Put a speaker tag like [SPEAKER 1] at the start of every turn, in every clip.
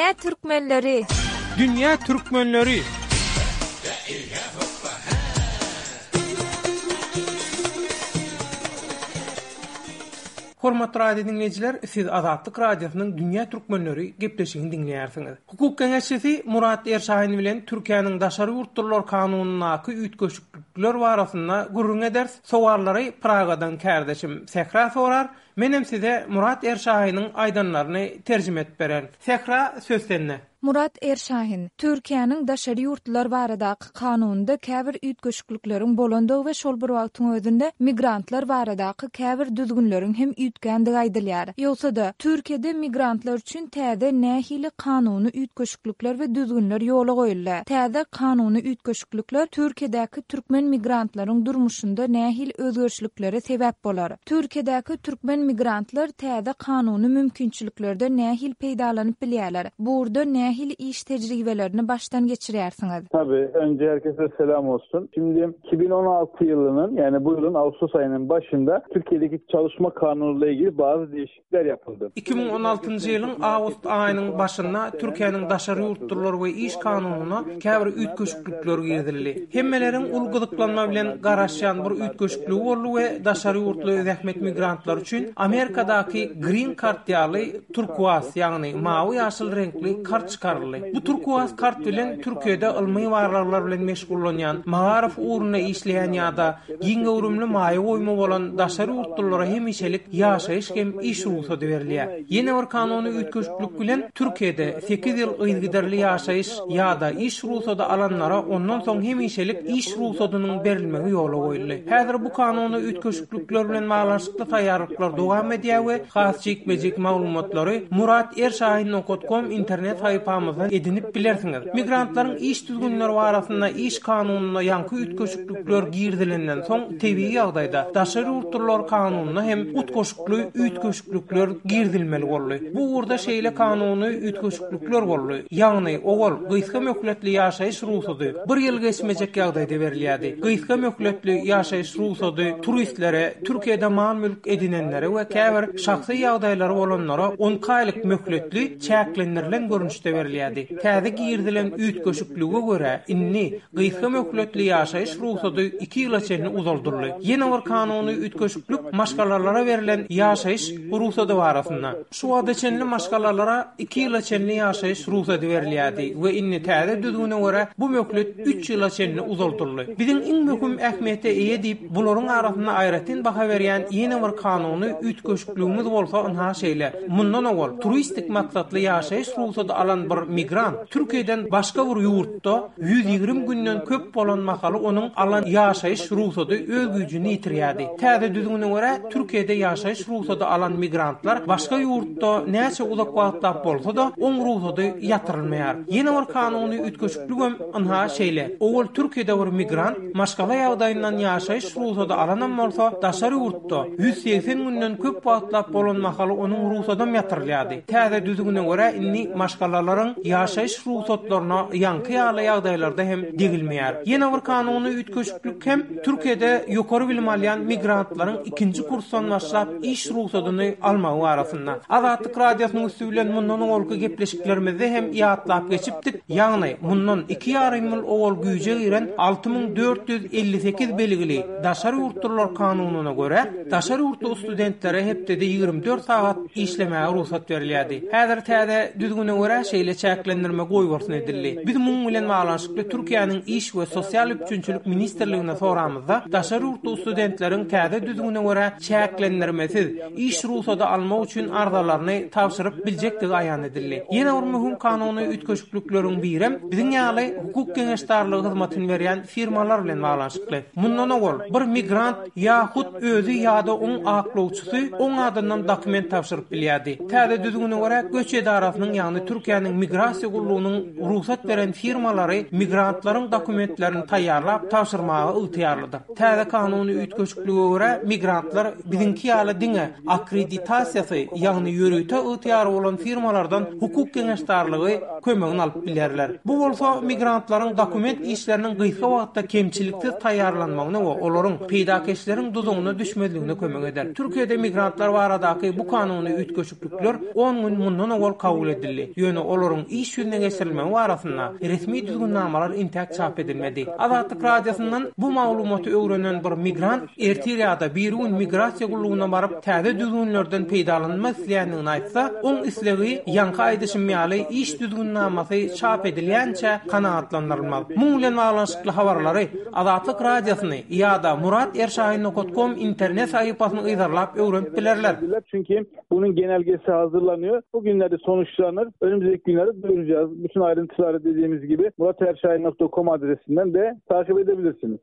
[SPEAKER 1] Dünya Türkmenleri.
[SPEAKER 2] Dünya Türkmenleri. Hormatly radio dinleyijiler, siz Azatlyk Radiosynyň Dünya Türkmenleri gepleşigini dinleýärsiňiz. Hukuk Geňeşçisi Murat Erşahin bilen Türkiýanyň daşary ýurtlar kanunynaky üýtgeşiklikler barasynda gurrun eder sowarlary Pragadan kärdeşim Sehra sorar. Menem size Murat Erşahinyň aýdanlaryny terjime etip beren. Sehra söz sende.
[SPEAKER 1] Murat Erşahin, Türkiýanyň daşary ýurtlar baradaky kanunda käbir üýtgeşiklikleriň bolandygy we şol bir wagtyň özünde migrantlar baradaky käbir düzgünleriň hem üýtgendigi aýdylýar. Ýogsa-da Türkiýede migrantlar üçin täze nähili kanuny üýtgeşiklikler we düzgünler ýola goýulýar. Täze kanuny üýtgeşiklikler Türkiýedäki türkmen migrantlaryň durmuşynda nähili özgerişliklere sebäp bolar. Türkiýedäki türkmen migrantlar täze kanuny mümkinçiliklerde nähili peýdalanyp bilýärler. Burada iş tecrübelerini baştan geçirýärsiňiz.
[SPEAKER 3] Tabii. Önce herkese selam olsun. Şimdi 2016 yılının yani bu yılın Ağustos ayının başında Türkiye'deki çalışma kanunuyla ilgili bazı değişiklikler yapıldı.
[SPEAKER 2] 2016 yılın Ağustos ayının başında Türkiye'nin daşary ýurtlar we iş kanunyna käbir üýtgeşiklikler girildi. Hemmelerin ulguduklanma bilen garaşýan bir üýtgeşiklik boldy we daşary ýurtly zähmet migrantlar üçin Amerikadaky Green Card ýaly turkuaz ýagny mawy ýaşyl renkli kart çıkarıldı. Bu turkuaz kart bilen Türkiýede ilmi warlarlar bilen meşgullanýan, maarif uğruna işleýän ýa-da giňe urumly maýa goýma bolan daşary ýurtlara hemişelik ýaşaýyş hem iş ruhsaty berilýär. Ýene bir kanuny üýtgeşiklik bilen Türkiýede 8 ýyl ýygydarly ýaşaýyş ýa-da iş ruhsaty alanlara ondan soň hemişelik iş ruhsatynyň berilmegi ýola goýuldy. Häzir bu kanuny üýtgeşiklikler bilen baglanşykly taýýarlyklar dowam edýär we has çekmejek maglumatlary muratErşahin.com internet sayfamızdan edinip bilersiňiz. Migrantlaryň iş düzgünleri barasynda iş kanunyna ýanky üýtgeşiklikler girdilenden soň tebii ýagdaýda daşary ýurtlar kanunyna hem utgoşukly üýtgeşiklikler girdilmeli boldy. Bu urda şeýle kanuny üýtgeşiklikler boldy. Ýagny ogol gyýska möhletli ýaşaýyş ruhsaty 1 ýyl geçmejek ýagdaýda berilýärdi. Gyýska möhletli ýaşaýyş ruhsaty turistlere, Türkiýede mal mülk edinenlere we käbir şahsy ýagdaýlary bolanlara 10 aýlyk möhletli çäklendirilen görünüşde berilýärdi. Täze girdilen üýtgeşiklige görä inni gyýska möhletli ýaşaýyş ruhsaty 2 ýyla çenli uzaldyrly. Ýene bir kanuny üýtgeşiklik maşgalalara berilen ýaşaýyş ruhsaty barasynda. Şu wagtda çenli maşgalalara 2 ýyla çenli ýaşaýyş ruhsaty berilýärdi we inni täze düzgüne görä bu möhlet 3 ýyla çenli uzaldyrly. Biziň iň möhüm ähmiýete eýe diýip bularyň arasynda aýratyn baha berýän ýene bir kanuny üýtgeşikligimiz bolsa onha şeýle. Mundan ogol turistik maksatly ýaşaýyş ruhsaty alan bir migrant Türkiýeden başga bir ýurtda 120 günden köp bolan makaly onuň alan ýaşaýyş ruhsaty öz güýjüni ýitirýärdi. Täze düzgüne görä Türkiýede ýaşaýyş ruhsaty alan migrantlar başga ýurtda näçe uzak wagtlap bolsa-da oň ruhsaty ýatyrylmaýar. Ýene bir kanuny üýtgeşiklik hem onha şeýle. Ol Türkiýede bir migrant maşgala ýagdaýyndan ýaşaýyş ruhsaty alanan bolsa daşary ýurtda 180 günden köp wagtlap bolan makaly onuň ruhsaty ýatyrylýardy. Täze düzgüne görä inni maşgalalaryň ýaşaýyş ruhsatlaryna ýanky ýaly ýagdaýlarda hem degilmeýär. Ýene bir kanuny üýtgeşiklik hem Türkiýede ýokary bilim alýan migrantlaryň 2-nji kursdan başlap iş ruhsatyny almagy barasynda. Azatlyk radiosynyň üstü bilen mundan ogolky gepleşiklerimizi hem ýatlap geçipdik. Ýagny mundan 2,5 ýyl ogol güýje giren 6458 belgili daşary ýurtlar kanunyna görä daşary ýurtly studentlere hepde 24 saat işlemäge ruhsat berilýärdi. Häzir täze düzgüne görä şeýle çäklendirme goýbarsyn edildi. Biz muň bilen baglanşykly Türkiýanyň iş we sosial üçinçilik ministrligine soramyzda daşary ýurtly studentleriň täze düzgüne görä çäklendirmesiz iş ruhsaty almak üçin arzalaryny tapşyryp biljekdigi aýan edildi. Ýene bir möhüm kanuny üýtgeşiklikleriň biri biziň ýaly hukuk geňeşdarlygy hyzmatyny berýän firmalar bilen baglanşykly. Mundan ogol bir migrant ýa-hut özü ýa-da oň aklawçysy oň adyndan dokument tapşyryp bilýärdi. Täze düzgüne görä göç edarasynyň ýagny Türkiýanyň migrasiýa gullugynyň ruhsat beren firmalary migrantlaryň dokumentlerini taýýarlap tapşyrmagy ygtyýarlydyr. Täze kanuny üýtgeşiklige görä migrantlar biziňki ýaly diňe akkreditasiýasy ýagny ýörüte ygtyýary bolan firmalardan hukuk geňeşdarlygy kömegini alyp bilýärler. Bu bolsa migrantlaryň dokument işleriniň gyýka wagtda kemçiliksiz taýýarlanmagyna we olaryň peýdakeşleriň duzugyna düşmezligine kömek eder. Türkiýede Türkiýede migrantlar baradaky bu kanuny ütköşüklükler 10 gün mundan ol kabul edildi. Ýöne olaryň iş ýüzüne geçirilmegi barasynda resmi düzgünnameler intäk çap edilmedi. Azatlyk radiosundan bu maglumaty öwrenen bir migrant Ertiriyada bir gün migrasiýa gullugyna baryp täze düzgünlerden peýdalanma isleýändigini aýtsa, oň islegi ýanky aýdyşym ýaly iş düzgünnamasy çap edilýänçe kanaatlandyrylmaly. Muň bilen baglanşykly habarlary Azatlyk radiosyny ýa-da murat-erşahin.com internet sahypasyny ýazarlap öwrenip bilerler.
[SPEAKER 3] Çünkü bunun genelgesi hazırlanıyor. Bugünlerde sonuçlanır. Önümüzdeki günlerde duyuracağız. Bütün ayrıntıları dediğimiz gibi murat-erşahin.com adresinden de takip edebilirsiniz.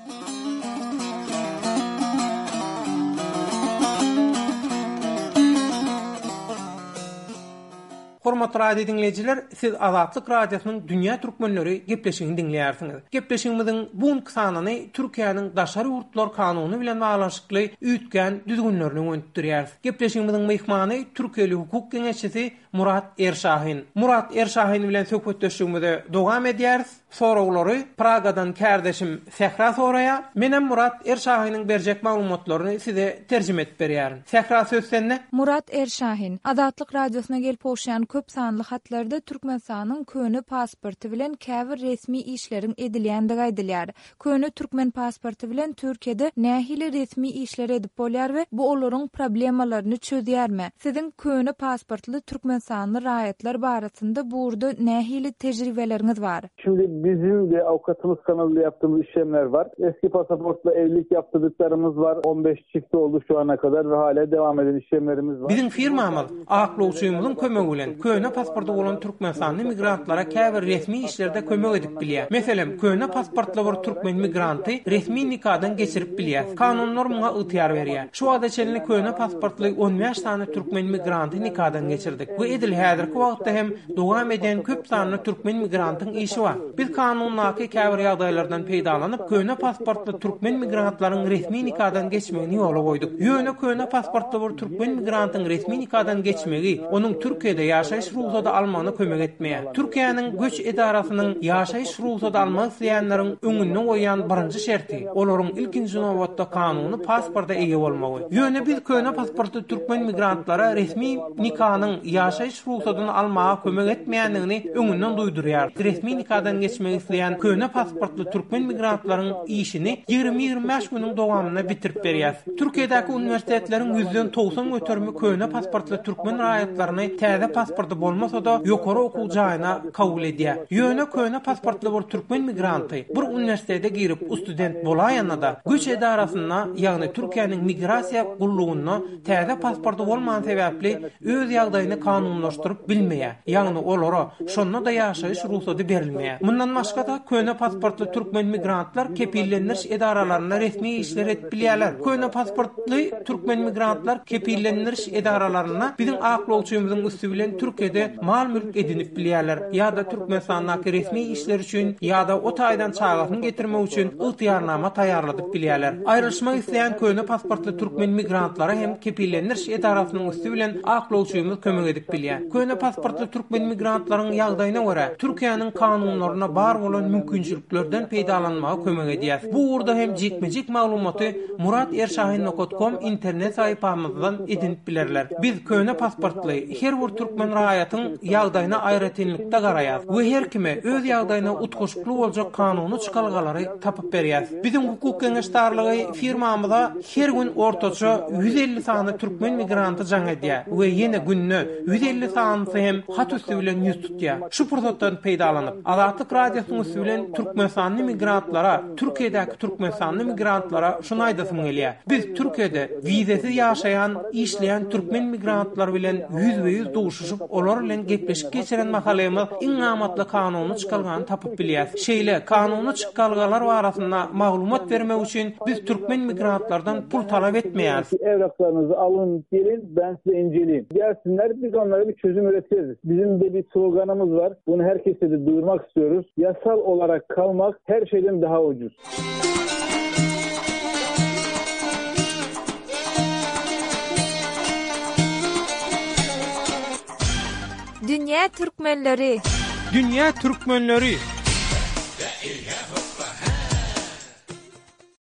[SPEAKER 2] Hormatly radio dinleyijiler, siz Azatlyk radiosynyň Dünýä türkmenleri gepleşigini dinleýärsiňiz. Gepleşigimiziň bu sanyny Türkiýanyň daşary ýurtlar kanuny bilen baglanşykly üýtgen düzgünlerini öňütdirýär. Gepleşigimiziň mehmany Türkiýeli hukuk geňeşçisi Murat Erşahin. Murat Erşahin bilen söhbetleşigimizi dowam edýäris. Soraglary Pragadan kärdeşim Sehra soraya. Menem Murat Erşahiniň berjek maglumatlaryny size terjime etip berýärin. Sehra söz sende.
[SPEAKER 1] Murat Erşahin, Azatlyk radiosyna gelip hoşýan köp sanly hatlarda Türkmenistanyň köni pasporty bilen käbir resmi işleriň edilýändigi aýdylýar. Köni türkmen pasporty bilen Türkiýede nähili resmi işler edip bolýar we bu olaryň problemalaryny çözýärmi? Siziň köni pasportly Türkmenistanyň raýatlar barasynda burada nähili tejribeleriňiz bar?
[SPEAKER 3] Şimdi bizim de avukatımız kanalıyla yaptığımız işlemler var. Eski pasaportla evlilik yaptırdıklarımız var. 15 çifti oldu şu ana kadar ve hala devam eden işlemlerimiz var.
[SPEAKER 2] Bizim firmamız aklowçymyzyň kömegi bilen köne pasporty bolan Türkmenistanyň migrantlara käbir resmi işlerde kömek edip bilýär. Meselem, köne pasportly bir türkmen migranty resmi nikadan geçirip bilýär. Kanunlar muňa ýytyar berýär. Şu wagtda çenli köne pasportly 15 tane türkmen migranty nikadan geçirdik. Bu edil häzirki wagtda hem dowam eden köp sanly türkmen migrantyň işi bar. Biz kanunlaky käbir ýagdaýlardan peýdalanyp köne pasportly türkmen migrantlaryň resmi nikadan geçmegini ýola goýduk. Ýöne köne pasportly bir türkmen migrantyň resmi nikadan geçmegi onuň Türkiýede ýaşaýyş ruhsady almagyna kömek etmeýär. Türkiýanyň göç edarasynyň ýaşaýyş ruhsady almak isleýänleriň öňüne goýan birinji şerti olaryň ilkinji nowatda kanuny pasporta eýe bolmagy. Ýöne biz köne pasportly türkmen migrantlara resmi nikanyň ýaşaýyş ruhsadyny almaga kömek etmeýändigini öňünden duýdurýar. Resmi nikadan geçmek isleýän köne pasportly türkmen migrantlaryň işini 20-25 güniň dowamyna bitirip berýär. Türkiýedäki uniwersitetleriň %90 götürmi köne pasportly türkmen raýatlaryny täze pasporty bolmasa da ýokary okuw jaýyna kabul edýär. Ýöne köne pasportly bir türkmen migranty bir uniwersitete girip student bolaýanda da göç edarasyna, ýagny Türkiýanyň migrasiýa gullugyna täze pasporty bolmagan sebäpli öz ýagdaýyny kanunlaşdyryp bilmeýär. Ýagny olara şonda da ýaşaýyş ruhsady berilmeýär. Mundan başga da köne pasportly türkmen migrantlar kepilleniş edaralaryna resmi işler edip bilýärler. Köne pasportly türkmen migrantlar kepilleniş edaralaryna bizim aklowçymyzyň üstü bilen Türkiýede mal mülk edinip bilýärler. Ýa-da Türkmenistanyň resmi işler üçin ýa-da o taýdan çagatyny getirmek üçin ýytyarnama taýýarladyp bilýärler. Aýryşmak isleýän köne pasportly türkmen migrantlara hem kepilleniş edarasynyň üstü bilen aklowçymyz kömek edip bilýär. Köne pasportly türkmen migrantlaryň ýagdaýyna görä Türkiýanyň kanunlaryna bar bolan mümkinçiliklerden peýdalanmaga kömek edýär. Bu urda hem jekmejek maglumaty murat-erşahin.com internet sahypamyzdan edinip bilerler. Biz köne pasportly her bir türkmen raýatyň ýagdaýyna aýratynlykda garaýar we her kime öz ýagdaýyna utguşykly boljak kanuny çykalgalary tapyp berýär. Bizim hukuk geňeşdarlygy firmamyzda her gün ortaça 150 sany türkmen migranty jaň edýär we ýene günne 150 sany hem hat üstü bilen ýüz tutýar. Şu pursatdan peýdalanyp Azatlyk radiosynyň üstü bilen türkmenistanyň migrantlara, Türkiýedäki türkmenistanyň migrantlara şunu aýdasym gelýär. Biz Türkiýede wizesiz ýaşaýan, işleýän türkmen migrantlar bilen yüz duşuşup olar bilen gepleşip geçiren mahalymyz iň amatly kanuny çykalgany tapyp bilýär. Şeýle kanuny çykalgalar barasynda maglumat bermek üçin biz türkmen migrantlardan pul talap etmeýäris.
[SPEAKER 3] Evraklarınızı alın, gelin, ben size inceleyeyim. Gelsinler, biz onlara bir çözüm üretiriz. Bizim de bir sloganımız var. Bunu herkese de duyurmak istiyoruz. Yasal olarak kalmak her şeyden daha ucuz.
[SPEAKER 1] Dünya Türkmenleri.
[SPEAKER 2] Dünya Türkmenleri.